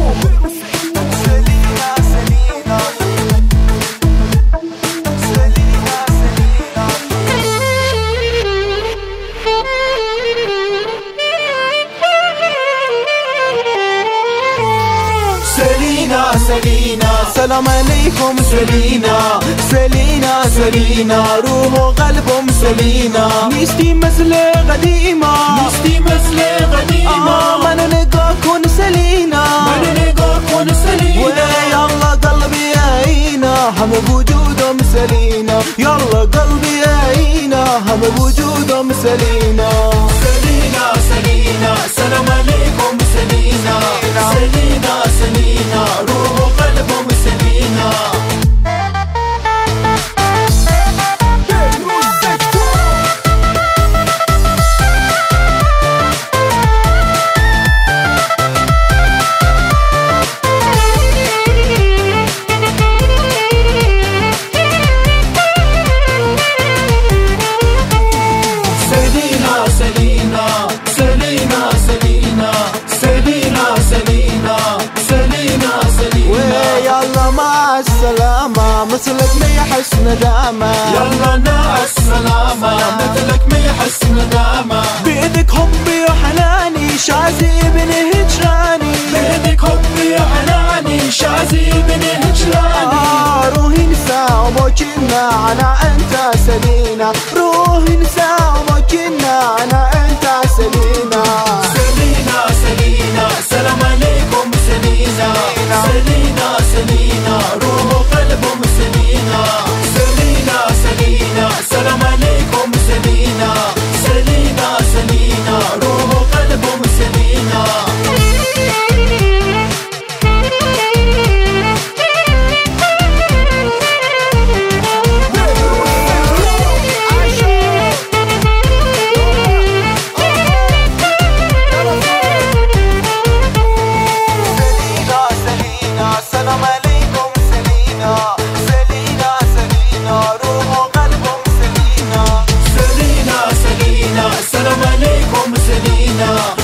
سلينا سلام عليكم سلينا سلينا سلينا روح وقلبهم سلينا نستي مسلة قديمة نستي مسلة قديمة ما نلقاكن سلينا ما نلقاكن سلينا ويا الله قلبي يعينا هم بوجودهم سلينا يلا قلبي يعينا هم بوجودهم سلينا سلينا سلينا سلام عليكم سلينا سلينا سلينا روح وقلبهم سلينا السلامة مثلك ما يحس ندامة يلا مع السلامة مثلك ما يحس ندامة بيدك حبي وحناني شازي بن هجراني بيدك حبي وحناني شازي بن هجراني روحي نساء وموجنا أنا أنت سلينا روحي نساء وموجنا أنا أنت سلينا سلينا سلينا سلام عليكم سلينا سلينا سلينا روح قلبهم سلينا سلينا سلينا سلام عليكم سلينا سلينا سلينا روح قلبهم سلينا سلام عليكم سلينا سلينا سلينا روح وقلبهم سلينا سلينا سلينا سلام عليكم سلينا